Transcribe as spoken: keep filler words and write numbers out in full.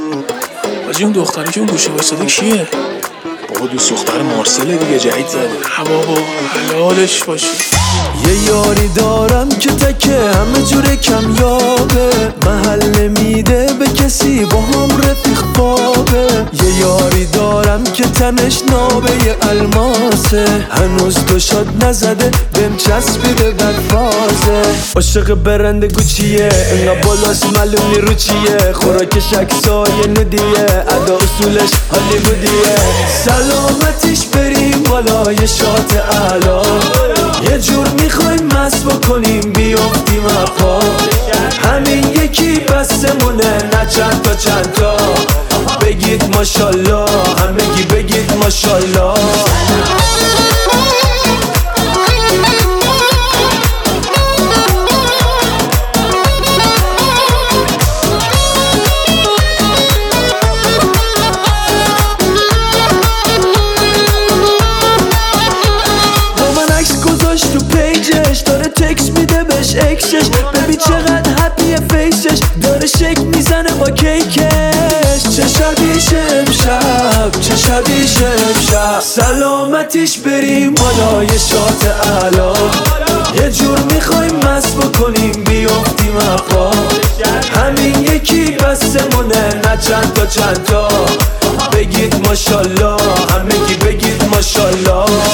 حاجی اون دختری که اون گوشه واسطه کیه؟ بابا دوست دختر مارسل دیگه، جدید زده. نه بابا حلالش باشه. یه یاری دارم که تکه همه جوره کمیابه، محل نمیده به کسی با هم رفیق بابه. یه یاری دارم که تنش نابه یه الماسه، هنوز دو شاد نزده بهم چسبیده بدفازه. عاشق برند گوچیه انقا بالاست معلوم رو چیه، خوراکش اکسای ندیه ادا اصولش هالیوودیه. سلامتیش بریم بالا یه شات اعلا، یه جور میخوایم مست بکنیم بیافتیم اقا. همین یکی بسمونه نه چند تا چند تا، بگید ماشالله همگی بگید ماشالله. تو پیجش داره تکس میده بهش اکسش، ببین چقدر هپیه فیسش، داره شک میزنه با کیکش. چه شبیشه امشب چه شبیشه امشب، سلامتیش بریم بالا یه شات اعلا، یه جور میخوایم مست بکنیم بیافتیم اقا. همین یکی بسمونه نه چند تا چند تا، بگید ماشالله همگی بگید ماشالله.